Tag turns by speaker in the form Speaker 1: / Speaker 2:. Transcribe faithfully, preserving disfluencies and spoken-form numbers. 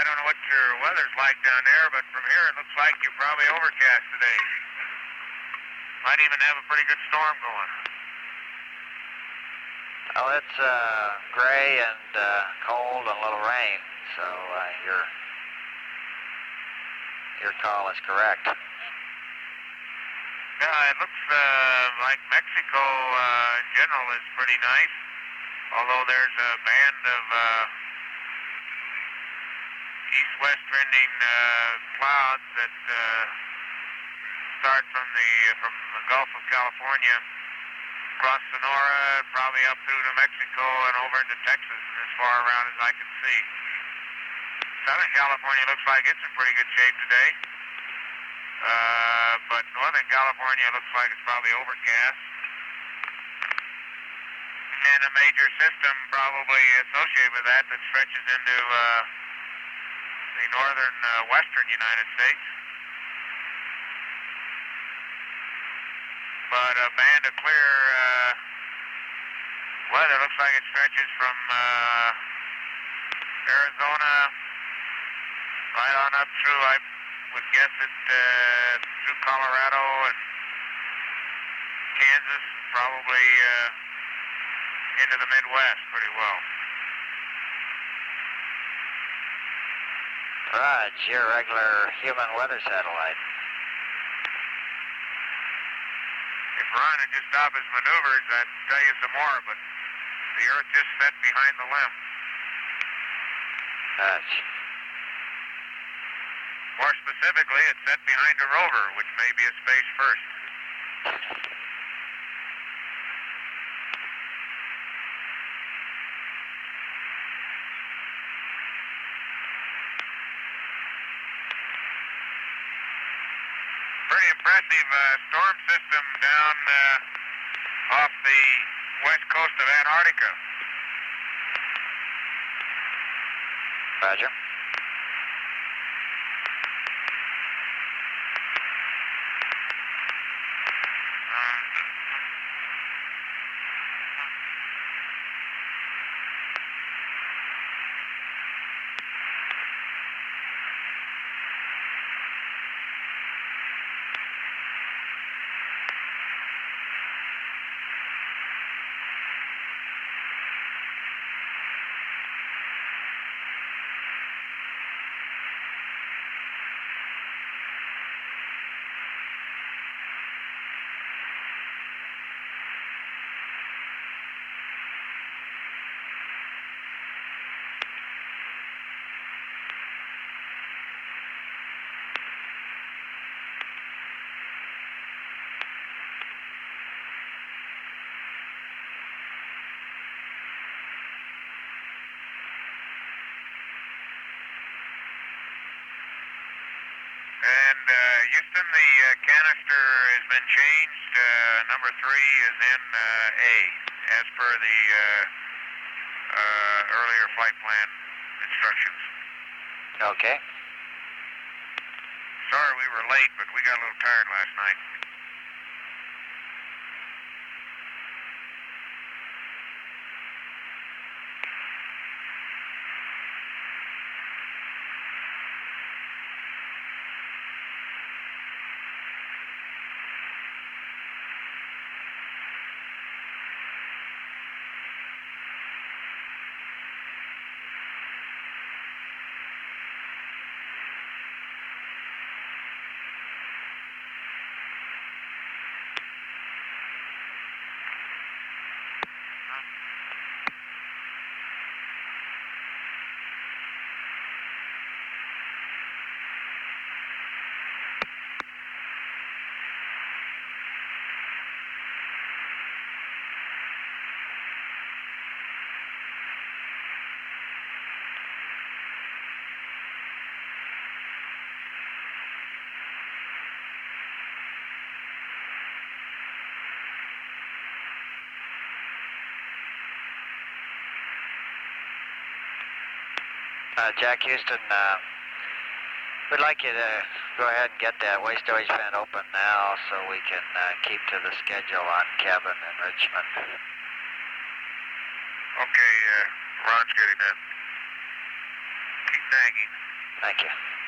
Speaker 1: I don't know what your weather's like down there, but from here it looks like you're probably overcast today. Might even have a pretty good storm going.
Speaker 2: Oh, it's uh, gray and uh, cold and a little rain, so uh, your your call is correct.
Speaker 1: Yeah, it looks uh, like Mexico uh, in general is pretty nice, although there's a band of uh, east-west trending uh, clouds that uh, start from the from the Gulf of California, across Sonora, probably up through New Mexico and over into Texas and as far around as I can see. Southern California looks like it's in pretty good shape today. Uh, but Northern California looks like it's probably overcast. And a major system probably associated with that that stretches into uh, the northern uh, western United States. But a band of clear uh, weather looks like it stretches from uh, Arizona right on up through, I would guess it, uh, through Colorado and Kansas, probably uh, into the Midwest pretty well.
Speaker 2: Raj, your regular human weather satellite.
Speaker 1: If Ron had just stopped his maneuvers, I'd tell you some more, but the Earth just set behind the limb.
Speaker 2: Raj.
Speaker 1: More specifically, it's set behind a rover, which may be a space first. Pretty impressive uh, storm system down uh, off the west coast of Antarctica.
Speaker 2: Roger. And uh, Houston, the uh, canister has been changed. Uh, number three is in uh, A, as per the uh, uh, earlier flight plan instructions. Okay.
Speaker 1: Sorry we were late, but we got a little tired last night.
Speaker 2: Uh, Jack Houston, uh, we'd like you to go ahead and get that waste storage vent open now so we can uh, keep to the schedule on cabin enrichment.
Speaker 1: Okay, uh, Ron's getting in. Keep tagging.
Speaker 3: Thank you.